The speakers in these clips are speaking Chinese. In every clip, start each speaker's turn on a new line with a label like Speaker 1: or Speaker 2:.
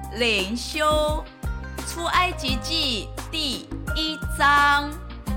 Speaker 1: 灵修出埃及记第1章。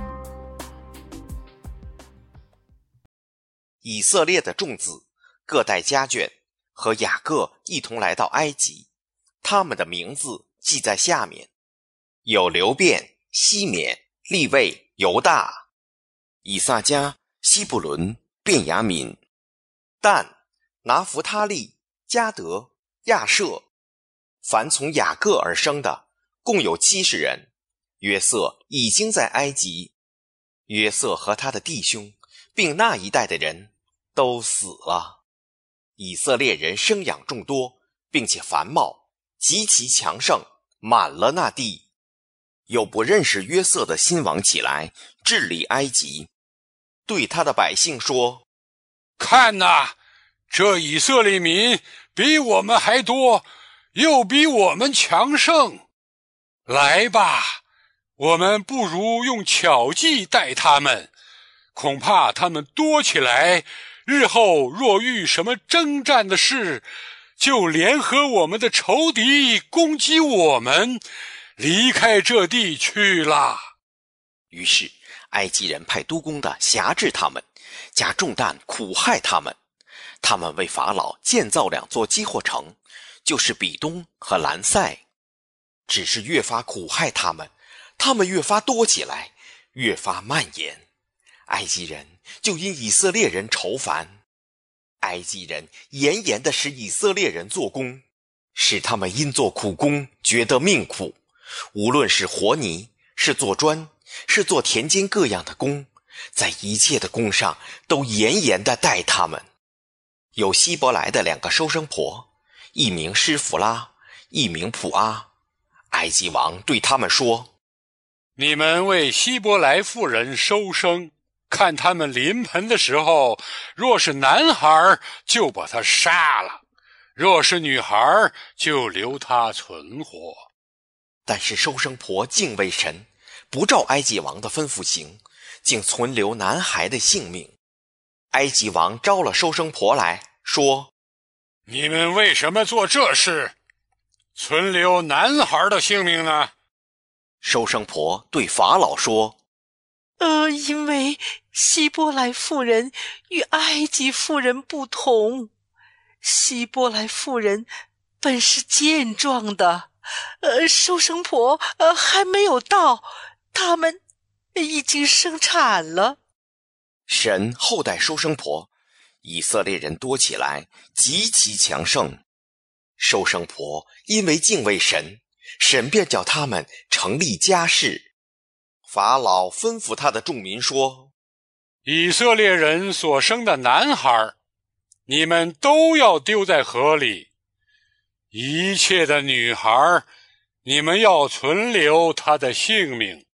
Speaker 2: 以色列的众子各带家眷，和雅各一同来到埃及，他们的名字记在下面：有流便、西缅、利未、犹大、以撒迦、西布伦、便雅悯、但、拿弗他利、迦得、亚设。凡从雅各而生的共有70人。约瑟已经在埃及，约瑟和他的弟兄并那一代的人都死了。以色列人生养众多，并且繁茂，极其强盛，满了那地。有不认识约瑟的新王起来治理埃及，对他的百姓说：
Speaker 3: 看哪，这以色列民比我们还多，又比我们强盛。来吧，我们不如用巧计待他们，恐怕他们多起来，日后若遇什么征战的事，就联合我们的仇敌攻击我们，离开这地去了。
Speaker 2: 于是埃及人派督工的辖制他们，加重担苦害他们。他们为法老建造2座积货城，就是比东和兰塞。只是越发苦害他们，他们越发多起来，越发蔓延。埃及人就因以色列人愁烦。埃及人严严地使以色列人做工，使他们因做苦工觉得命苦。无论是和泥，是做砖，是做田间各样的工，在一切的工上都严严地待他们。有希伯来的2个收生婆，一名施弗拉，一名普阿。埃及王对他们说：
Speaker 3: 你们为希伯来妇人收生，看他们临盆的时候，若是男孩就把他杀了，若是女孩就留他存活。
Speaker 2: 但是收生婆敬畏神，不照埃及王的吩咐行，竟存留男孩的性命。埃及王招了收生婆来，说：
Speaker 3: 你们为什么做这事，存留男孩的性命呢？
Speaker 2: 收生婆对法老说：
Speaker 4: 因为希伯来妇人与埃及妇人不同，希伯来妇人本是健壮的，收生婆还没有到，他们已经生产了。
Speaker 2: 神厚待收生婆，以色列人多起来，极其强盛。收生婆因为敬畏神，神便叫他们成立家室。法老吩咐他的众民说：
Speaker 3: 以色列人所生的男孩，你们都要丢在河里；一切的女孩，你们要存留她的性命。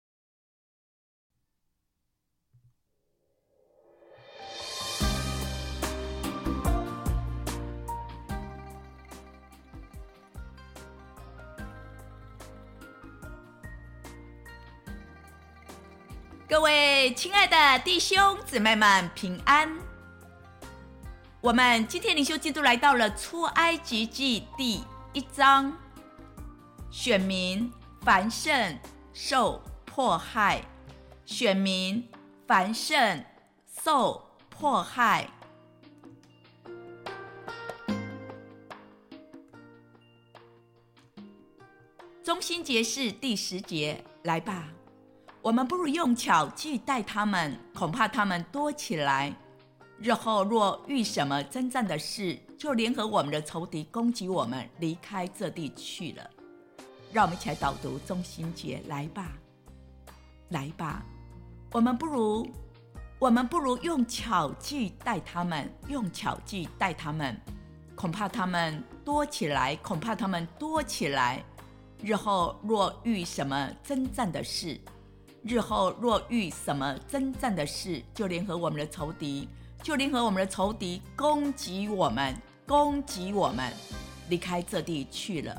Speaker 1: 各位亲爱的弟兄姊妹们平安。我们今天灵修进度来到了出埃及记第1章。选民繁盛受迫害，选民繁盛受迫害。中心节是第10节，来吧，我们不如用巧计待他们，恐怕他们多起来，日后若遇什么征战的事，就联合我们的仇敌攻击我们，离开这地去了。让我们一起来导读中心节，来吧，来吧，我们不如用巧计待他们，用巧计待他们，恐怕他们多起来，恐怕他们多起来，日后若遇什么征战的事，日后若遇什么征战的事，就联合我们的仇敌，攻击我们，离开这地去了，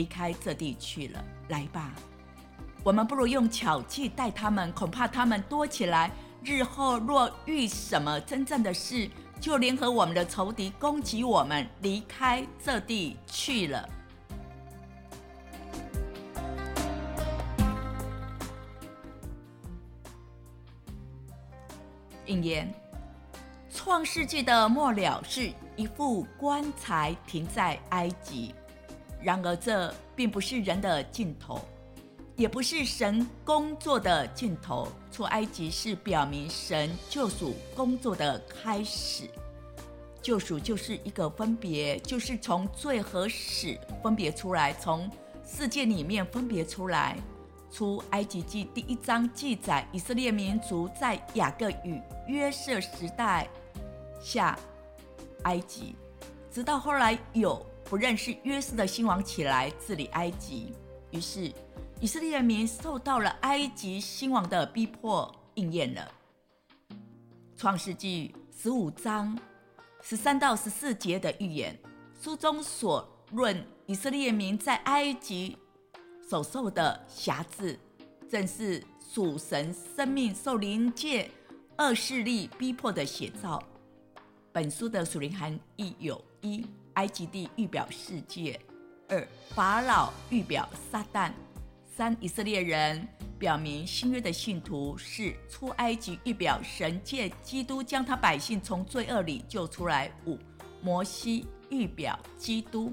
Speaker 1: 来吧，我们不如用巧计待他们，恐怕他们多起来，日后若遇什么征战的事，就联合我们的仇敌攻击我们，离开这地去了。 应验。创世纪的末了是一副棺材停在埃及，然而这并不是人的尽头，也不是神工作的尽头。出埃及是表明神救赎工作的开始。救赎就是一个分别，就是从罪和死分别出来，从世界里面分别出来。出埃及记第1章记载，以色列民族在雅各与约瑟时代下埃及，直到后来有不认识约瑟的新王起来治理埃及，于是以色列民受到了埃及新王的逼迫，应验了。创世纪15章13到14节的预言，书中所论以色列民在埃及所受的辖制，正是属神生命受灵界恶势力逼迫的写照。本书的属灵含义有：1. 埃及地预表世界； 2. 法老预表撒旦； 3. 以色列人表明新约的信徒； 4. 出埃及预表神借基督将他百姓从罪恶里救出来； 5. 摩西预表基督。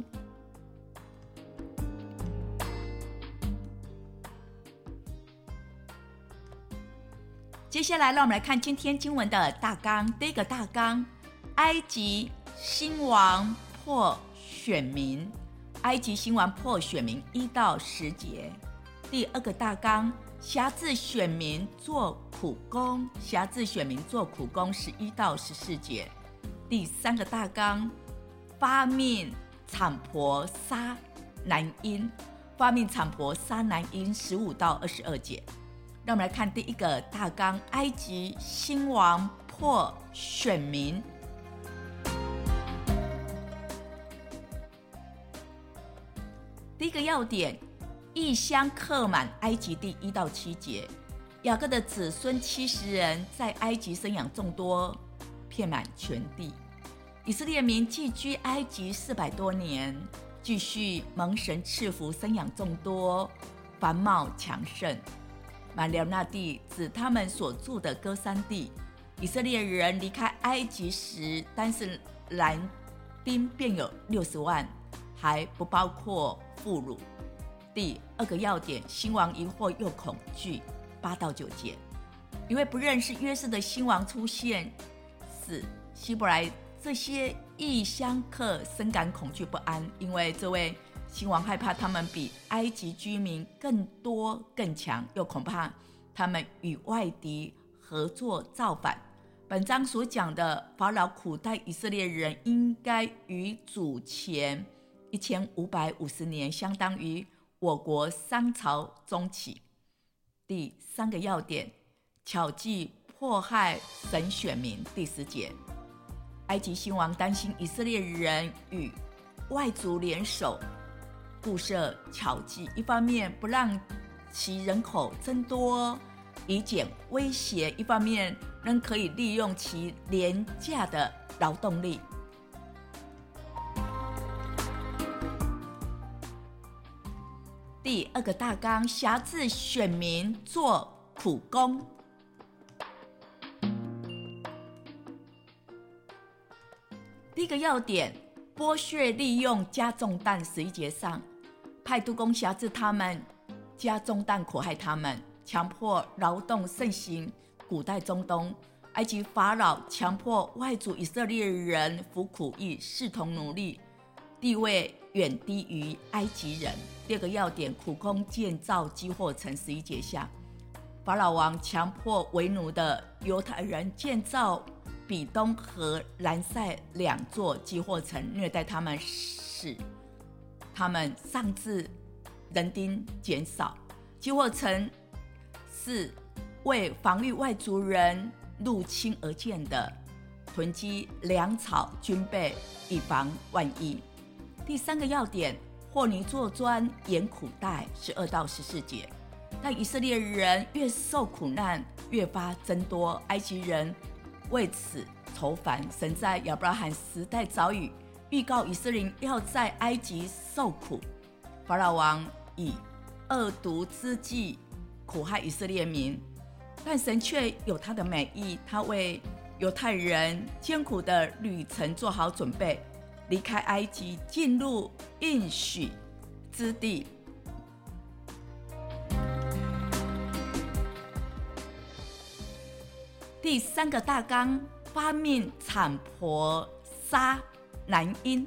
Speaker 1: 接下来让我们来看今天经文的大纲。第一个大纲，埃及新王破选民，埃及新王破选民1到10节。第二个大纲，辖制选民做苦工，辖制选民做苦工11到14节。第三个大纲，发命产婆杀男婴，发命产婆杀男婴15到22节。让我们来看第一个大纲，埃及新王破选民。第一个要点，异乡客满埃及地1到7节。雅各的子孙70人在埃及生养众多，遍满全地。以色列民寄居埃及400多年，继续蒙神赐福，生养众多，繁茂强盛。满了那地指他们所住的歌珊地。以色列人离开埃及时，单是男丁便有60万，还不包括妇孺。第二个要点，新王疑惑又恐惧8到9节。一位不认识约瑟的新王出现，使希伯来这些异乡客深感恐惧不安，因为这位新王害怕他们比埃及居民更多更强，又恐怕他们与外敌合作造反。本章所讲的法老苦待以色列人，应该与主前1550年，相当于我国商朝中期。第三个要点，巧计迫害神选民第10节。埃及新王担心以色列人与外族联手，布设巧计，一方面不让其人口增多以减威胁，一方面仍可以利用其廉价的劳动力。第二个大纲，辖制选民做苦工。第一个要点，剥削利用加重担11节上，派督工辖制他们，加重担苦害他们，强迫劳动盛行。古代中东，埃及法老强迫外族以色列人服苦役，视同奴隶，地位远低于埃及人。第二个要点，苦工建造积货城11节下，法老王强迫为奴的犹太人建造比东和兰塞2座积货城，虐待他们，使他们上至人丁减少。积货城是为防御外族人入侵而建的，囤积粮草军备，以防万一。第三个要点，和泥做砖，严苦待12到14节。但以色列人越受苦难，越发增多，埃及人为此愁烦。神在亚伯拉罕时代早已预告以色列人要在埃及受苦。法老王以恶毒之计苦害以色列民， 但神却有他的美意，他为犹太人艰苦的旅程做好准备，离开埃及，进入应许之地。第3个大纲，发命产婆杀男婴。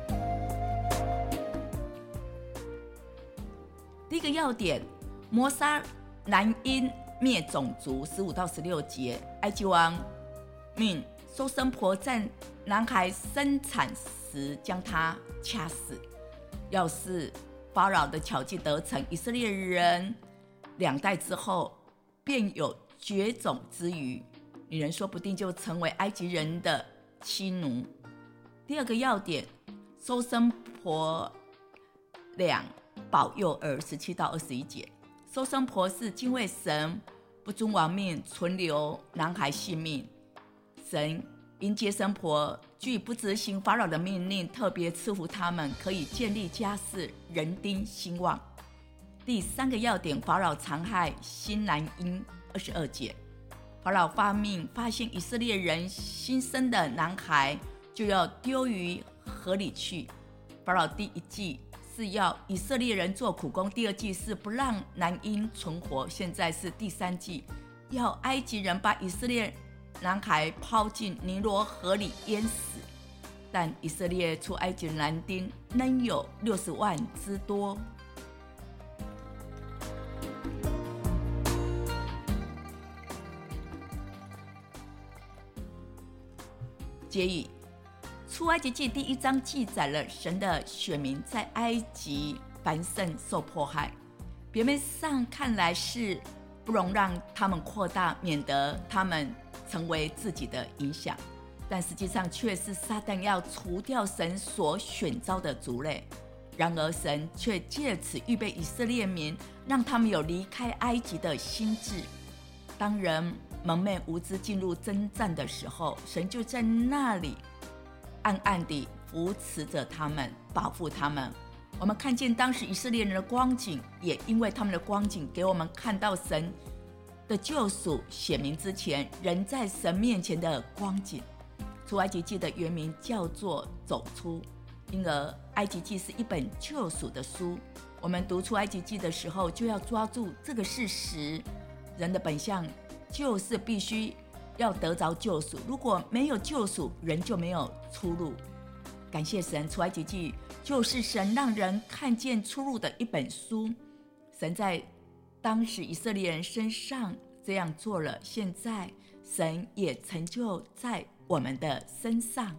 Speaker 1: 第一个要点，摩杀男婴，灭种族，15到16节。埃及王命收生婆在男孩生产时将他掐死。要是法老的巧计得逞，以色列人2代之后便有绝种之虞，女人说不定就成为埃及人的妻奴。第2个要点，收生婆2保佑儿，17到21节。收生婆是敬畏神，不遵王命，存留男孩性命。神因接生婆拒不执行法老的命令，特别赐福他们，可以建立家室，人丁兴旺。第3个要点，法老残害新男婴，22节。法老发命，发现以色列人新生的男孩就要丢于河里去。法老第1计是要以色列人做苦工，第2计是不让男婴存活，现在是第3计，要埃及人把以色列男孩抛进尼罗河里淹死。但以色列出埃及男丁仍有60万之多。结语，出埃及记第1章记载了神的选民在埃及繁盛受迫害，表面上看来是不容让他们扩大，免得他们成为自己的影响，但实际上却是撒旦要除掉神所选召的族类。然而神却借此预备以色列民，让他们有离开埃及的心志。当人蒙昧无知进入征战的时候，神就在那里暗暗地扶持着他们，保护他们。我们看见当时以色列人的光景，也因为他们的光景给我们看到神的救赎显明之前人在神面前的光景。出埃及记的原名叫做走出，因而埃及记是一本救赎的书。我们读出埃及记的时候，就要抓住这个事实，人的本相就是必须要得着救赎，如果没有救赎，人就没有出路。感谢神，出埃及记就是神让人看见出路的一本书。神在当时以色列人身上这样做了，现在神也成就在我们的身上。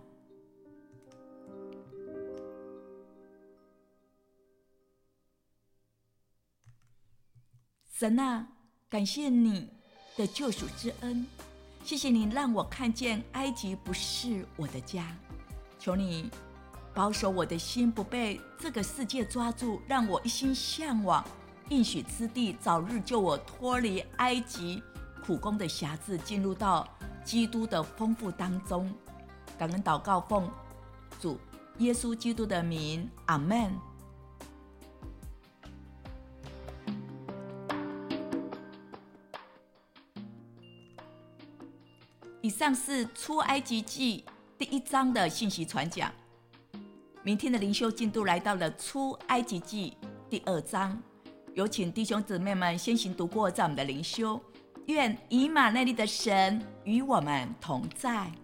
Speaker 1: 神啊，感谢你的救赎之恩，谢谢你让我看见埃及不是我的家，求你保守我的心不被这个世界抓住，让我一心向往应许之地，早日救我脱离埃及苦工的辖制，进入到基督的丰富当中。感恩祷告，奉主耶稣基督的名，阿们。以上是出埃及记第1章的信息传讲。明天的灵修进度来到了出埃及记第2章，有请弟兄姊妹们先行读过在我们的灵修。愿以马内利的神与我们同在。